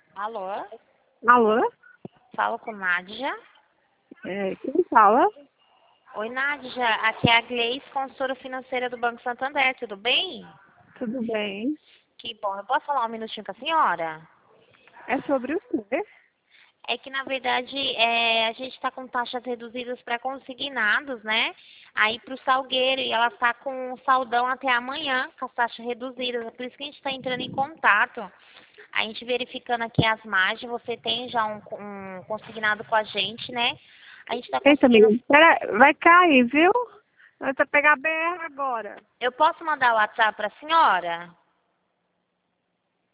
Alô? Alô? Falo com Nádia. Quem fala? Oi, Nádia. Aqui é a Gleice, consultora financeira do Banco Santander. Tudo bem? Tudo bem? Que bom. Eu posso falar um minutinho com a senhora? É sobre o quê? É que, na verdade, a gente está com taxas reduzidas para consignados, né? Aí para o Salgueiro, e ela está com um saldão até amanhã, com as taxas reduzidas. É por isso que a gente está entrando em contato. A gente verificando aqui as margens, você tem já um consignado com a gente, né? A gente está Eita, conseguindo. amiga, espera, vai cair, viu? Vai pegar BR agora. Eu posso mandar o WhatsApp para a senhora?